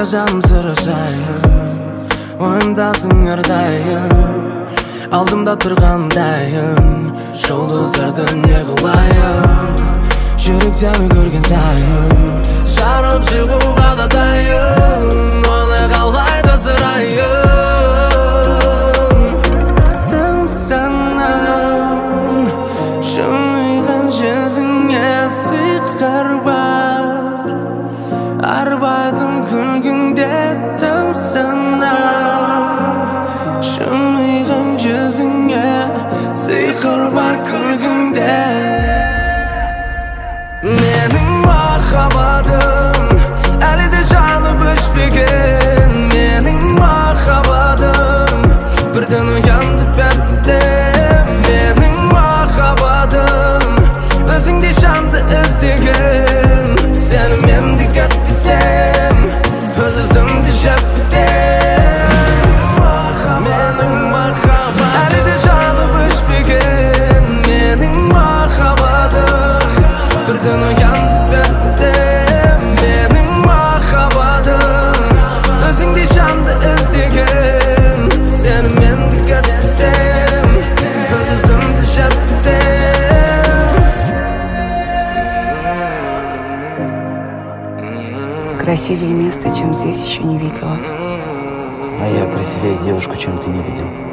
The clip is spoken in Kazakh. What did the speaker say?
жаным сұрашайын, ойымдасың әрдайым, алдымда тұрғандайым, жұлдыздарды не қылайын, жүрек сені көрген сайын жарып шығуға да дайын, оны қалай жасырайын. Тым санаң жымиған жүзіңе сиқыр бар, арбадым күлгіңде. Тым санаң жымиған жүзіңе сиқыр бар күлгіңде. Менің махаббатым әлі де жанып өшпеген, менің махаббатым бірден оянды бәрінде. Менің махаббатым өзіңдей жанды іздеген, сені мен де кетпесем өз өзімді жеп бітем. Менің махаббатым әлі де жанып өшпеген, менің махаббатым бірден оянды бәрінде. Менің махаббатым өзіңдей жанды іздеген, сені мен де кетпесем өз өзімді жеп бітем. Красивее места, чем здесь, еще не видела. А я красивее девушку, чем ты не видел.